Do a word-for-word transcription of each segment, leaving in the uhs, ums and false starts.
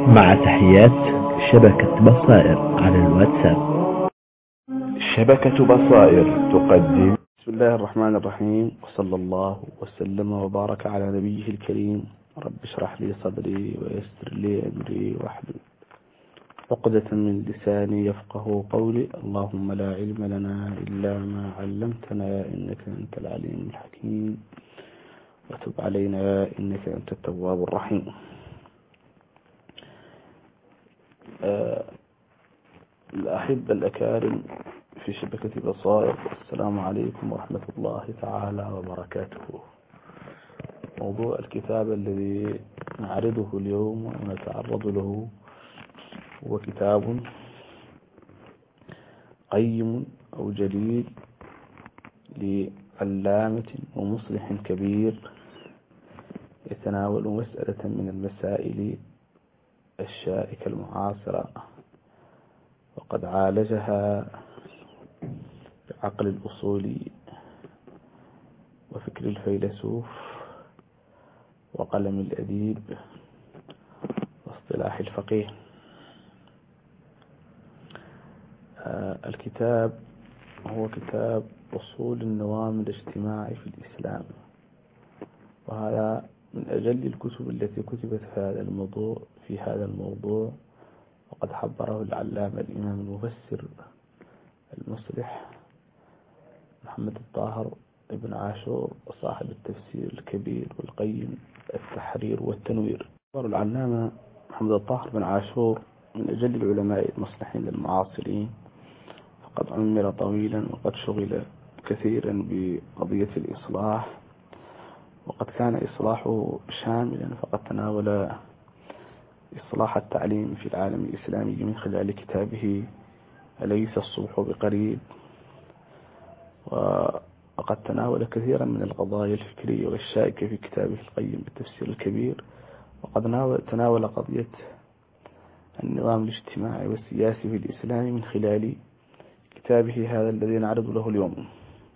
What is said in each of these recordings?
مع تحيات شبكة بصائر على الواتساب. شبكة بصائر تقدم. بسم الله الرحمن الرحيم، وصلى الله وسلم وبارك على نبيه الكريم. رب اشرح لي صدري ويسر لي أمري واحلل عقدة من لساني يفقه قولي. اللهم لا علم لنا إلا ما علمتنا إنك أنت العليم الحكيم، وتب علينا إنك أنت التواب الرحيم. آه الأحبة الأكارم في شبكة بصائر، السلام عليكم ورحمة الله تعالى وبركاته. موضوع الكتاب الذي نعرضه اليوم ونتعرض له هو كتاب قيم أو جليل لعلامة ومصلح كبير، يتناول مسألة من المسائل الشائكة المعاصرة، وقد عالجها بعقل الأصولي وفكر الفيلسوف وقلم الأديب واصطلاح الفقيه. آه الكتاب هو كتاب أصول النظام الاجتماعي في الإسلام، وهذا من أجل الكتب التي كتبت في هذا الموضوع في هذا الموضوع وقد حبره العلامة الإمام المفسر المصلح محمد الطاهر ابن عاشور، صاحب التفسير الكبير والقيم التحرير والتنوير. العلامة محمد الطاهر بن عاشور من أجل العلماء المصلحين المعاصرين، فقد عمر طويلا وقد شغل كثيرا بقضية الإصلاح، وقد كان إصلاحه شاملا، فقد تناول إصلاح التعليم في العالم الإسلامي من خلال كتابه أليس الصبح بقريب، وقد تناول كثيرا من القضايا الفكرية والشائكة في كتابه القيم بالتفسير الكبير، وقد تناول قضية النظام الاجتماعي والسياسي في الإسلام من خلال كتابه هذا الذي نعرض له اليوم.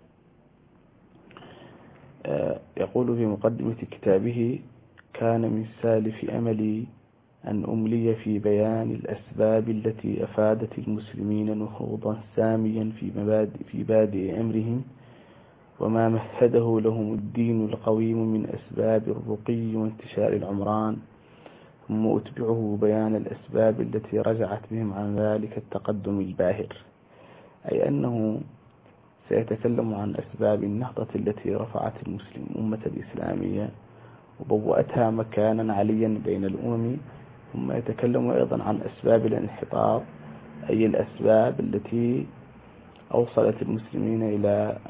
يقول في مقدمة كتابه: كان من سالف أملي أن أملي في بيان الأسباب التي أفادت المسلمين نهوضا ساميا في مبادئ في بادئ أمرهم، وما مهده لهم الدين القويم من أسباب الرقي وانتشار العمران، ثم أتبعه بيان الأسباب التي رجعت بهم عن ذلك التقدم الباهر، أي أنه سيتكلم عن أسباب النهضة التي رفعت المسلم أمة الإسلامية وبوأتها مكانا عليا بين الأمم، ثم يتكلم أيضا عن أسباب الانحطاط، أي الأسباب التي أوصلت المسلمين إلى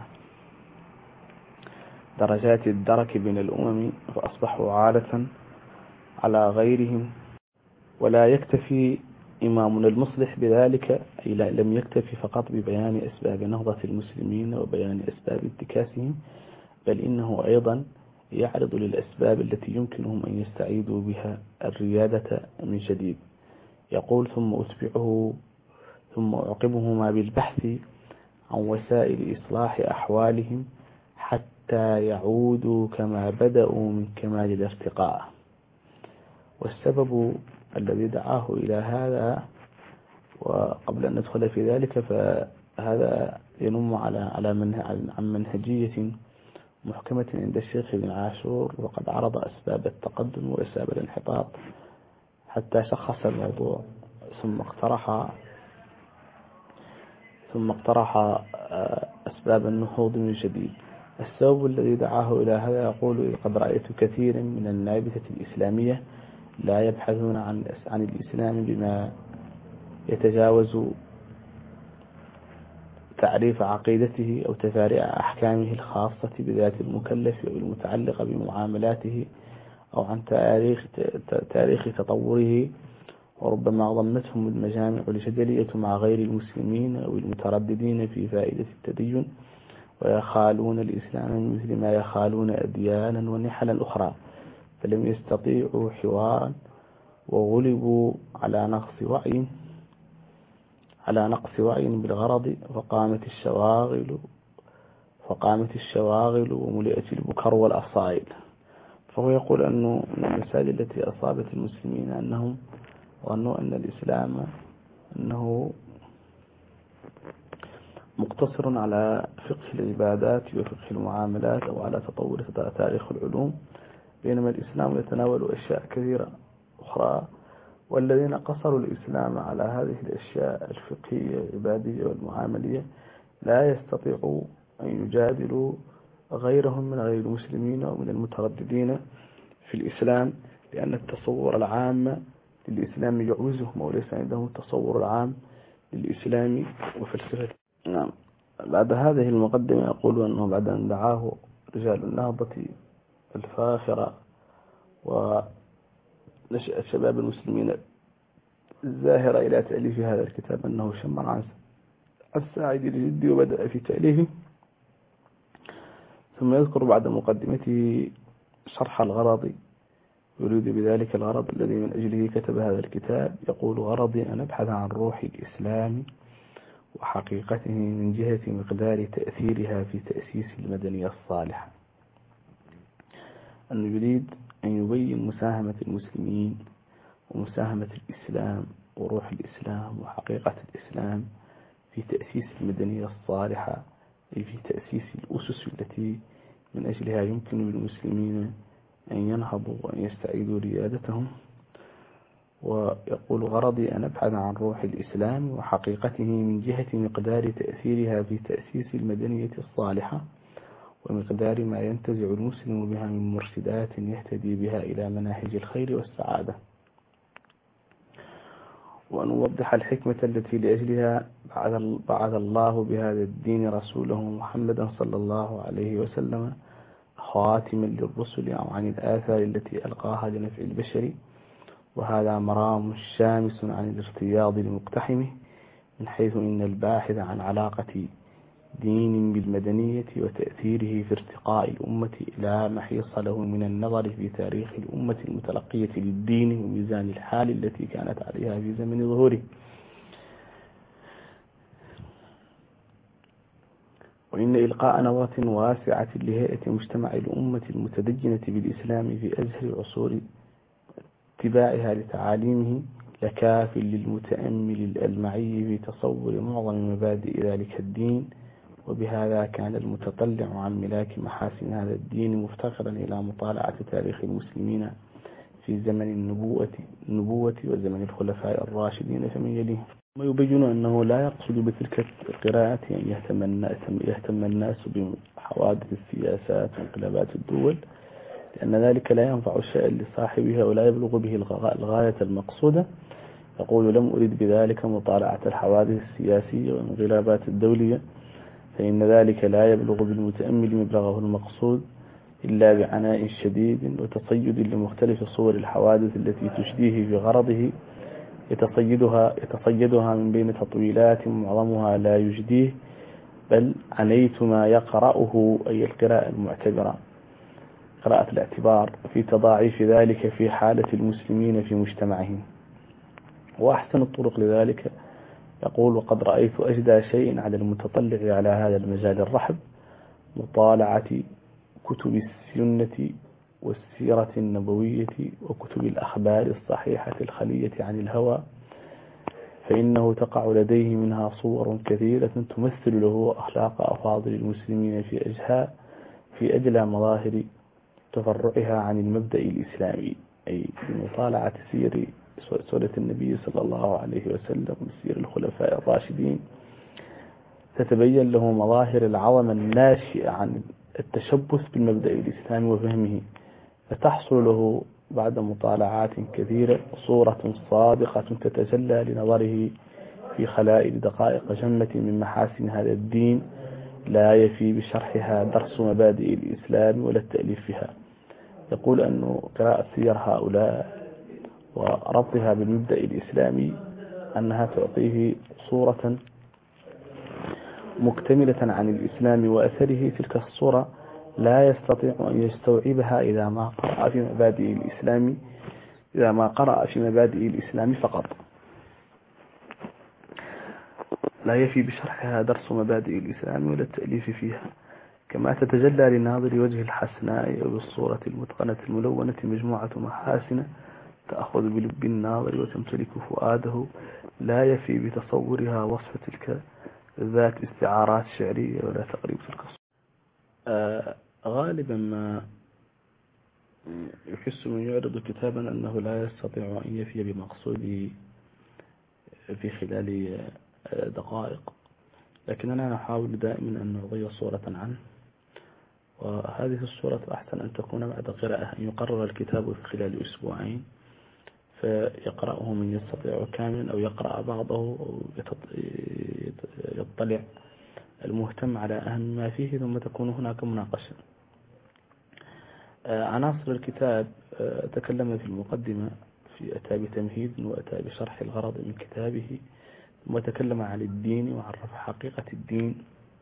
درجات الدرك بين الأمم فأصبحوا عالة على غيرهم. ولا يكتفي إمامنا المصلح بذلك، أي لم يكتفي فقط ببيان أسباب نهضة المسلمين وبيان أسباب انتكاسهم، بل إنه أيضا يعرض للأسباب التي يمكنهم أن يستعيدوا بها الريادة من جديد. يقول: ثم أتبعه ثم أعقبهما بالبحث عن وسائل إصلاح أحوالهم حتى يعودوا كما بدأوا من كمال الارتقاء. والسبب الذي دعاه إلى هذا، وقبل أن ندخل في ذلك، فهذا ينم على على عن منهجية محكمة عند الشيخ ابن عاشور، وقد عرض أسباب التقدم وأسباب الانحطاط حتى شخص الموضوع، ثم اقترح ثم اقترح أسباب النهوض من جديد. السبب الذي دعاه إلى هذا، يقول: قد رأيت كثيرا من النابتة الإسلامية لا يبحثون عن عن الإسلام بما يتجاوز تعريف عقيدته أو تفاريع أحكامه الخاصة بذات المكلف أو المتعلقة بمعاملاته، أو عن تاريخ تاريخ تطوره، وربما ضمتهم المجامع الجدلية مع غير المسلمين أو المترددين في فائدة التدين، ويخالون الإسلام من مثل ما يخالون أديانا ونحلا أخرى، فلم يستطيعوا حوارا، وغلبوا على نقص وعي على نقص وعي بالغرض، فقامت الشواغل فقامت الشواغل وملئت البكر والأصائل. فهو يقول أنه من المسائل التي أصابت المسلمين أنهم ظنوا أن الإسلام أنه مقتصر على فقه العبادات وفقه المعاملات أو على تطور تاريخ العلوم، بينما الإسلام يتناول أشياء كثيرة أخرى. والذين قصروا الإسلام على هذه الأشياء الفقهية العبادية والمعاملية لا يستطيعوا أن يجادلوا غيرهم من غير المسلمين ومن المترددين في الإسلام، لأن التصور العام للإسلام يعوزهم وليس عندهم التصور العام للإسلام وفلسفته. نعم. بعد هذه المقدمة يقول أنه بعد أن دعاه رجال النهضة الفاخرة ونشأة شباب المسلمين الزاهرة إلى تأليف هذا الكتاب أنه شمر عن الساعد الجدي وبدأ في تأليفه، ثم يذكر بعد مقدمته شرح الغرض، يريد بذلك الغرض الذي من أجله كتب هذا الكتاب. يقول: غرضي أن أبحث عن روح الإسلام وحقيقته من جهة مقدار تأثيرها في تأسيس المدنية الصالحة. أنه يريد أن يبين مساهمة المسلمين ومساهمة الإسلام وروح الإسلام وحقيقة الإسلام في تأسيس المدنية الصالحة، أي في تأسيس الأسس التي من أجلها يمكن للمسلمين أن ينهضوا وأن يستعيدوا ريادتهم. ويقول: غرضي أن أبحث عن روح الإسلام وحقيقته من جهة مقدار تأثيرها في تأسيس المدنية الصالحة، ومقدار ما ينتزع المسلم بها من مرشدات يهتدي بها إلى مناهج الخير والسعادة، وأن أوضح الحكمة التي لأجلها بعث الله بهذا الدين رسوله محمدا صلى الله عليه وسلم خاتما للرسل، أو عن الآثار التي ألقاها لنفع البشر. وهذا مرام شامس عن الارتياض لمقتحمه، من حيث إن الباحث عن علاقة دين بالمدنية وتأثيره في ارتقاء الأمة إلى ما حيص له من النظر في تاريخ الأمة المتلقية للدين وميزان الحال التي كانت عليها في زمن ظهوره. وإن إلقاء نظرة واسعة لهيئة مجتمع الأمة المتدجنة بالإسلام في أزهر عصور اتباعها لتعاليمه لكاف للمتأمل الألمعي في تصور معظم مبادئ ذلك الدين. وبهذا كان المتطلع عن ملاك محاسن هذا الدين مفتقرا إلى مطالعة تاريخ المسلمين في زمن النبوة, النبوة وزمن الخلفاء الراشدين فمن يليهم. ويبين أنه لا يقصد بتلك القراءة أن يهتم الناس, يهتم الناس بحوادث السياسات وانقلابات الدول، لأن ذلك لا ينفع شيئا لصاحبها ولا يبلغ به الغاية المقصودة. يقول: لم أريد بذلك مطالعة الحوادث السياسية والانقلابات الدولية، فإن ذلك لا يبلغ بالمتأمل مبلغه المقصود إلا بعناء شديد وتصيد لمختلف صور الحوادث التي تشديه في غرضه، يتصيدها, يتصيدها من بين تطويلات معظمها لا يجديه، بل عنيت ما يقرأه، أي القراءة المعتبرة قراءة الاعتبار، في تضاعيف ذلك في حالة المسلمين في مجتمعهم. وأحسن الطرق لذلك، يقول: وقد رأيت أجدى شيء على المتطلع على هذا المجال الرحب مطالعة كتب السنة والسيرة النبوية وكتب الأخبار الصحيحة الخلية عن الهوى، فإنه تقع لديه منها صور كثيرة تمثل له أخلاق أفاضل المسلمين في أجهاء في أجلى مظاهر تفرعها عن المبدأ الإسلامي، أي بمطالعة سير سورة النبي صلى الله عليه وسلم وسير الخلفاء الراشدين تتبين له مظاهر العظمة الناشئة عن التشبث بالمبدأ الإسلامي وفهمه، فتحصل له بعد مطالعات كثيرة صورة صادقة تتجلى لنظره في خلائل دقائق جمة من محاسن هذا الدين لا يفي بشرحها درس مبادئ الإسلام ولا التأليف فيها. يقول أن قراءة سير هؤلاء وربطها بالمبدأ الإسلامي أنها تعطيه صورة مكتملة عن الإسلام وأثره. تلك الصورة لا يستطيع أن يستوعبها إذا ما قرأ في مبادئ الإسلام إذا ما قرأ في مبادئ الإسلام فقط، لا يفي بشرحها درس مبادئ الإسلام ولا التأليف فيها، كما تتجلى لناظر وجه الحسناء بالصورة المتقنة الملونة مجموعة محاسن تأخذ بلب الناظر وتمتلك فؤاده، لا يفي بتصورها وصف تلك ذات استعارات شعرية ولا تقريب تلك الصورة. آه غالبا ما يحس من يعرض كتابا أنه لا يستطيع أن يفي بمقصوده في خلال دقائق، لكننا نحاول دائما أن نضي صورة عنه، وهذه الصورة أحسن أن تكون بعد قراءة، أن يقرر الكتاب في خلال أسبوعين فيقرأه من يستطيع كاملا، أو يقرأ بعضه، أو يطلع المهتم على أهم ما فيه، ثم تكون هناك مناقشة. عناصر الكتاب تكلم في المقدمة، في أتى بتمهيد وأتى بشرح الغرض من كتابه، ثم تكلم عن الدين وعرف حقيقة الدين،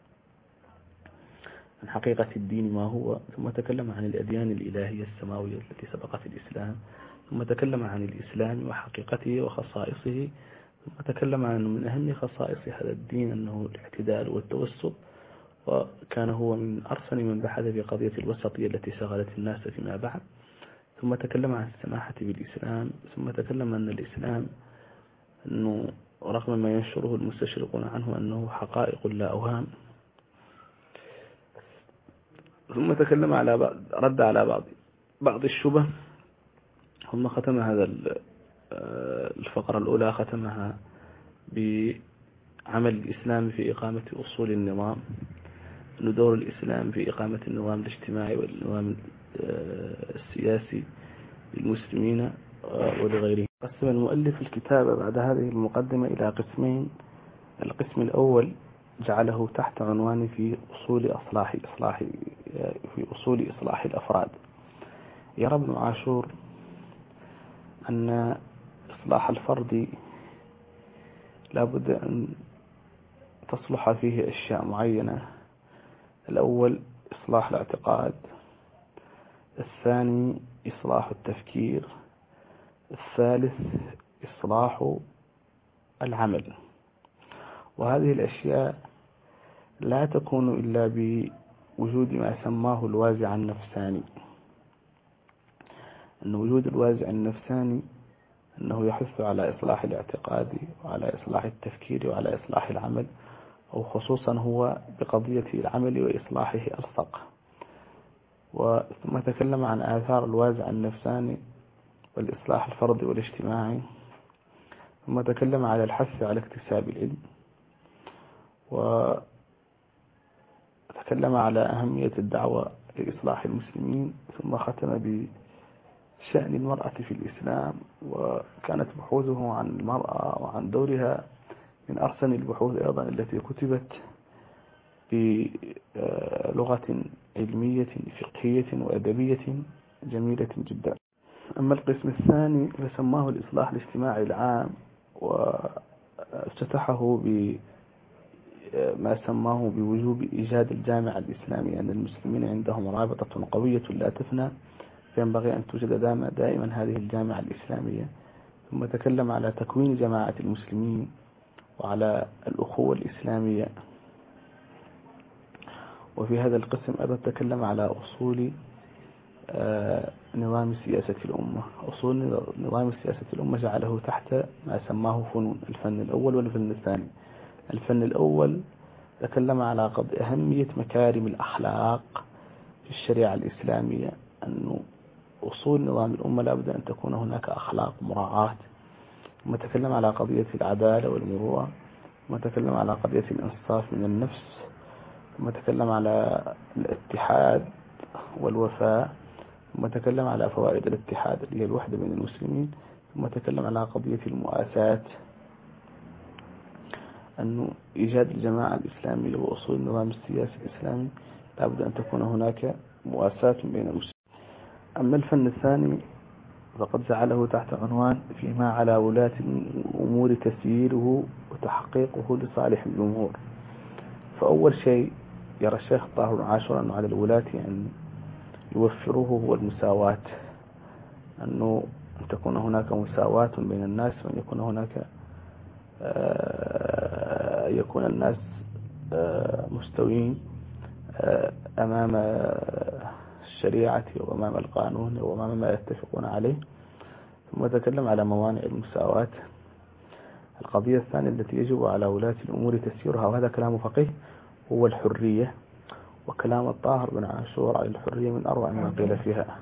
عن حقيقة الدين ما هو، ثم تكلم عن الأديان الإلهية السماوية التي سبقت الإسلام، ثم تكلم عن الإسلام وحقيقته وخصائصه، ثم تكلم عن أنه من أهم خصائص هذا الدين أنه الاعتدال والتوسط، وكان هو من أرسل من بحث في قضية الوسطية التي شغلت الناس فيما بعد، ثم تكلم عن السماحة بالإسلام، ثم تكلم أن الإسلام أنه رغم ما ينشره المستشرقون عنه أنه حقائق لا أوهام، ثم تكلم على بعض، رد على بعض بعض الشبه، ثم ختم هذا الفقرة الأولى ختمها بعمل الإسلام في إقامة أصول النظام، دور الإسلام في إقامة النظام الاجتماعي والنظام السياسي للمسلمين ولغيرهم. قسم المؤلف الكتاب بعد هذه المقدمة إلى قسمين. القسم الأول جعله تحت عنوان في أصول إصلاح إصلاح في أصول إصلاح الأفراد. يرى ابن عاشور أن إصلاح الفرد لابد أن تصلح فيه أشياء معينة. الأول إصلاح الاعتقاد، الثاني إصلاح التفكير، الثالث إصلاح العمل. وهذه الأشياء لا تكون إلا بوجود ما سماه الوازع النفساني. أن وجود الوازع النفساني أنه يحث على إصلاح الاعتقاد وعلى إصلاح التفكير وعلى إصلاح العمل، أو خصوصا هو بقضية العمل وإصلاحه ألصق. وثم تكلم عن آثار الوازع النفساني والإصلاح الفردي والاجتماعي، ثم تكلم على الحث على اكتساب العلم، وتكلم على أهمية الدعوة لإصلاح المسلمين، ثم ختم بشأن المرأة في الإسلام، وكانت بحوثه عن المرأة وعن دورها من أرسن البحوث أيضا التي كتبت بلغة علمية فقهية وأدبية جميلة جدا. أما القسم الثاني فسماه الإصلاح الاجتماعي العام، وافتتحه بما سماه بوجوب إيجاد الجامعة الإسلامية، أن المسلمين عندهم رابطة قوية لا تفنى، فينبغي أن توجد دائما هذه الجامعة الإسلامية. ثم تكلم على تكوين جماعة المسلمين وعلى الأخوة الإسلامية. وفي هذا القسم أيضا تكلم على أصول نظام سياسة الأمة. أصول نظام سياسة الأمة جعله تحت ما سماه فنون، الفن الأول والفن الثاني. الفن الأول تكلم على قد أهمية مكارم الأخلاق في الشريعة الإسلامية، أن أصول نظام الأمة لابد أن تكون هناك أخلاق مراعاة. ثم تكلم على قضية العدالة والمروءة، ثم تكلم على قضية الإنصاف من النفس، ثم تكلم على الاتحاد والوفاء، ثم تكلم على فوائد الاتحاد اللي هي الوحدة بين المسلمين، ثم تكلم على قضية المؤاساة، أنه إيجاد الجماعة الإسلامية وأصول النظام السياسي الإسلامي لابد أن تكون هناك مؤاساة بين المسلمين. أما الفن الثاني فقد جعله تحت عنوان فيما على ولاة الأمور تسييره وتحقيقه لصالح الجمهور. فأول شيء يرى الشيخ طاهر عاشور أنه على الولاة أن يوفروه هو المساواة، أنه أن تكون هناك مساواة بين الناس، وأن يكون هناك يكون الناس مستويين أمام الشريعة وأمام القانون وأمام ما يتفقون عليه. ثم تكلم على موانع المساواة. القضية الثانية التي يجب على ولاة الأمور تسييرها، وهذا كلام فقيه، هو الحرية. وكلام الطاهر بن عاشور على الحرية من أروع ما قيل فيها.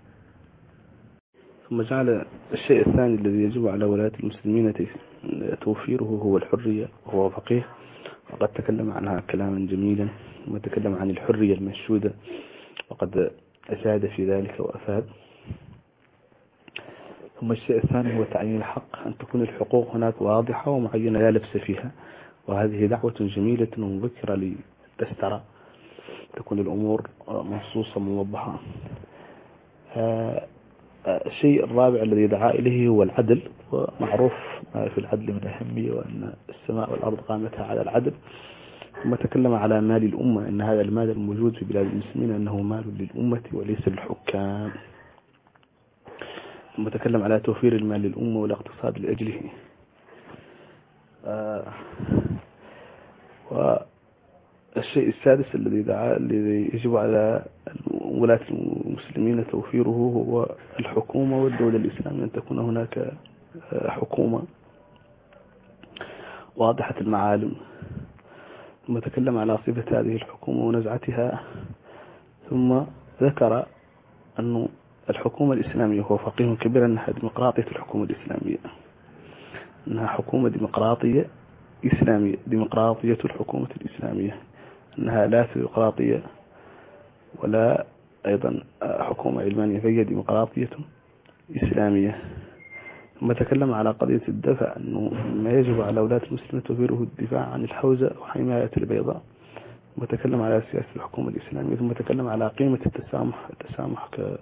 ثم جعل الشيء الثاني الذي يجب على ولاة المسلمين توفيره هو الحرية، وهو فقيه، وقد تكلم عنها كلاما جميلا، ثم تكلم عن الحرية المنشودة وقد أجاد في ذلك وأفاد. ثم الشيء الثاني هو تعيين الحق، أن تكون الحقوق هناك واضحة ومعينة لا لبس فيها، وهذه دعوة جميلة ومذكرة لتسترى، تكون الأمور منصوصة موضحة. الشيء الرابع الذي دعا إليه هو العدل، ومعروف ما في العدل من أهمية، وأن السماء والأرض قامتها على العدل. ثم تكلم على مال الأمة، أن هذا المال الموجود في بلاد المسلمين أنه مال للأمة وليس للحكام. ثم تكلم على توفير المال للأمة والاقتصاد لأجله. آه والشيء السادس الذي دعا الذي يجب على ولاة المسلمين توفيره هو الحكومة والدولة الإسلامية، أن تكون هناك حكومة واضحة المعالم. ثم تكلم على صفة هذه الحكومة ونزعتها، ثم ذكر أن الحكومة الإسلامية، هو فقيه كبير، أنها ديمقراطية الحكومة الإسلامية، أنها حكومة ديمقراطية إسلامية، ديمقراطية الحكومة الإسلامية، أنها لا ثيوقراطية ولا أيضا حكومة علمانية، فهي ديمقراطية إسلامية. ثم تكلم على قضية الدفع، أنه ما يجب على ولاة المسلمين توفيره الدفاع عن الحوزة وحماية البيضاء. ثم تكلم على سياسة الحكومة الإسلامية. ثم تكلم على قيمة التسامح، التسامح ك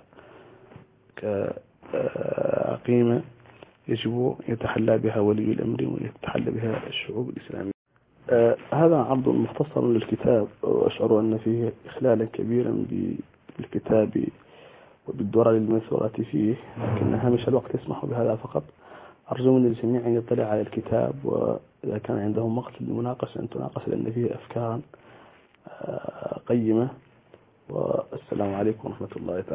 كقيمة يجب يتحلى بها ولي الأمر ويتحلى بها الشعوب الإسلامية. آه هذا عرض مختصر للكتاب، وأشعر أن فيه إخلالا كبيرا بالكتاب وبالدورة المنثورة فيه، لكن هامش الوقت يسمح بهذا فقط. أرجو من الجميع أن يطلع على الكتاب، وإذا كان عندهم وقت للمناقشة أن تناقش، لأن فيه أفكارا آه قيمة. والسلام عليكم ورحمة الله تعالى.